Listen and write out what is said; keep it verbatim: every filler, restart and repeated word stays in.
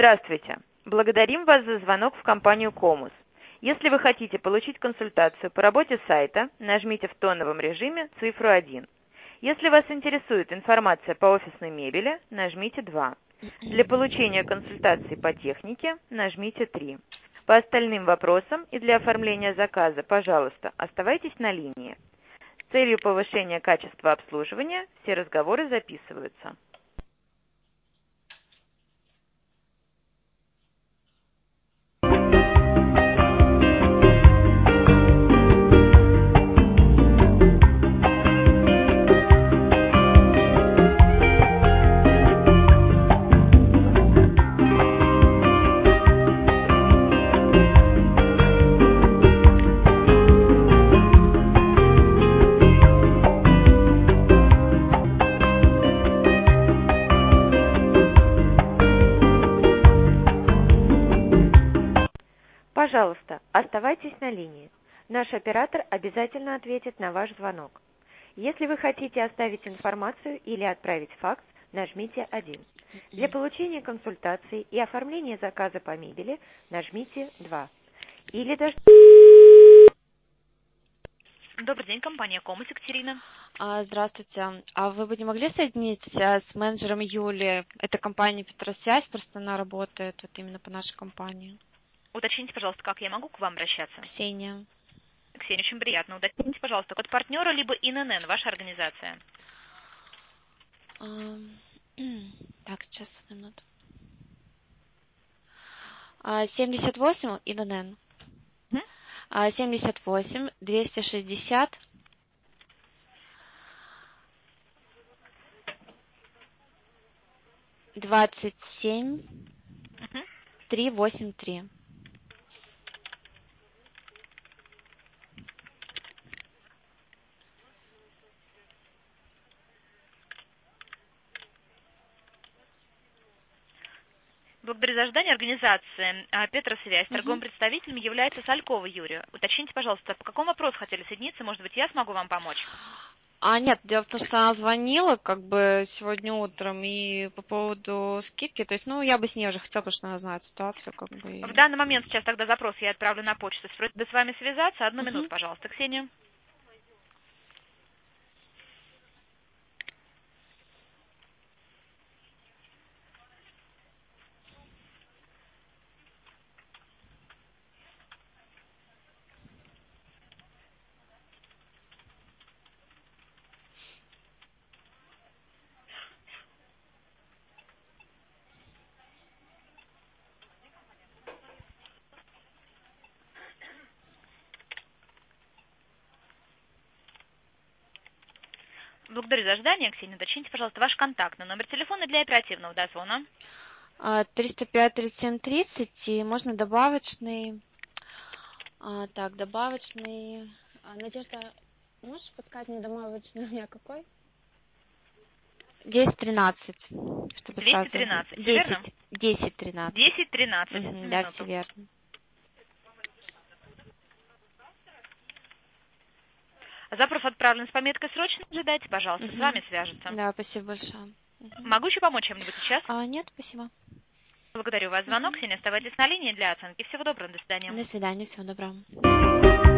Здравствуйте. Благодарим вас за звонок в компанию Комус. Если вы хотите получить консультацию по работе сайта, нажмите в тоновом режиме цифру один. Если вас интересует информация по офисной мебели, нажмите два. Для получения консультации по технике нажмите три. По остальным вопросам и для оформления заказа, пожалуйста, оставайтесь на линии. С целью повышения качества обслуживания все разговоры записываются. Пожалуйста, оставайтесь на линии. Наш оператор обязательно ответит на ваш звонок. Если вы хотите оставить информацию или отправить факс, нажмите один. Для получения консультации и оформления заказа по мебели нажмите два. Или даже... Добрый день, компания Комус, Екатерина. А, Здравствуйте. А вы бы не могли соединить а, с менеджером Юли? Это компания Петросвязь, просто она работает вот именно по нашей компании. Уточните, пожалуйста, как я могу к вам обращаться? Ксения. Ксения, очень приятно. Уточните, пожалуйста, код партнера, либо ИНН, ваша организация. А, Так, сейчас, одну минуту. А, семьдесят восемь ИНН. М? А, семьдесят восемь двести шестьдесят двадцать семь Мгм. триста восемьдесят три. Благодарю за ожидание. Организация а, Петросвязь. Торговым Мгм. представителем является Салькова Юрия. Уточните, пожалуйста, по какому вопросу хотели соединиться? Может быть, я смогу вам помочь? А нет, дело в том, что она звонила как бы сегодня утром и по поводу скидки, то есть, ну, я бы с ней уже хотела, потому что она знает ситуацию, как бы. В И... данный момент сейчас тогда запрос я отправлю на почту. С просьбой с вами связаться. Одну минуту, Мгм. пожалуйста, Ксения. Благодарю за ожидание, Ксения. Уточните, пожалуйста, ваш контактный номер телефона для оперативного дозвона. А, триста пять тридцать семь тридцать, и можно добавочный. А, так, добавочный. А, Надежда, можешь подсказать мне добавочный у меня какой? Десять тринадцать, чтобы двести сразу. тринадцать, все верно? Десять, десять тринадцать. десять тринадцать. Мгм, да, все Минуту. верно. Запрос отправлен с пометкой «Срочно». Ожидайте, пожалуйста, с Мгм. вами свяжутся. Да, спасибо большое. Мгм. Могу еще помочь чем-нибудь сейчас? А, нет, спасибо. Благодарю вас за звонок. Мгм. Ксения, оставайтесь на линии для оценки. Всего доброго. До свидания. До свидания, всего доброго.